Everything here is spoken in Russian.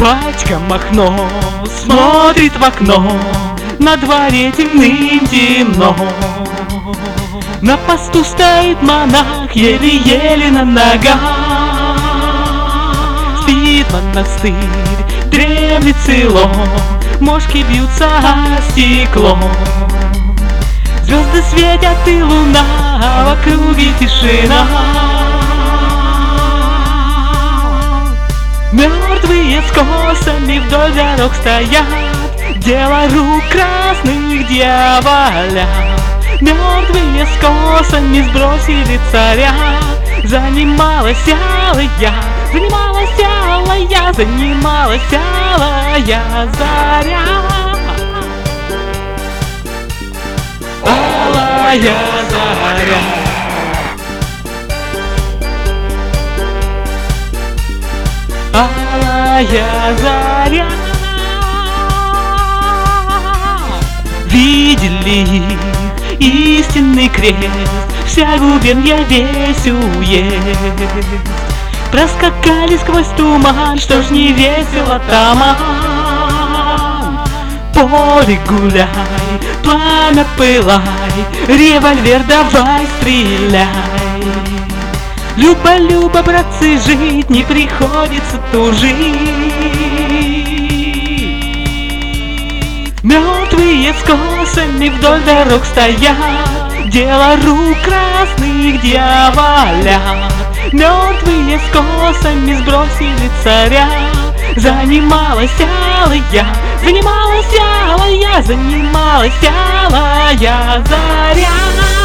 Батька Махно смотрит в окно, на дворе темным-темно. На посту стоит монах, еле-еле на ногах. Спит монастырь, дремлет село, мошки бьются о стекло. Звезды светят и луна, а в округе тишина. Мертвые с косами вдоль дорог стоят, дело рук красных дьяволя. Мертвые с косами сбросили царя. Занималась алая, занималась алая, занималась алая заря. Алая заря. Алая заря. Видели истинный крест, вся губерния весь уезд. Проскакали сквозь туман, что ж не весело таман. Поле гуляй, пламя пылай, револьвер давай стреляй. Люба-люба, братцы, жить не приходится тужить. Мертвые с косами вдоль дорог стоят, дело рук красных дьяволя. Мертвые с косами сбросили царя. Занималась алая, занималась алая, занималась алая заря.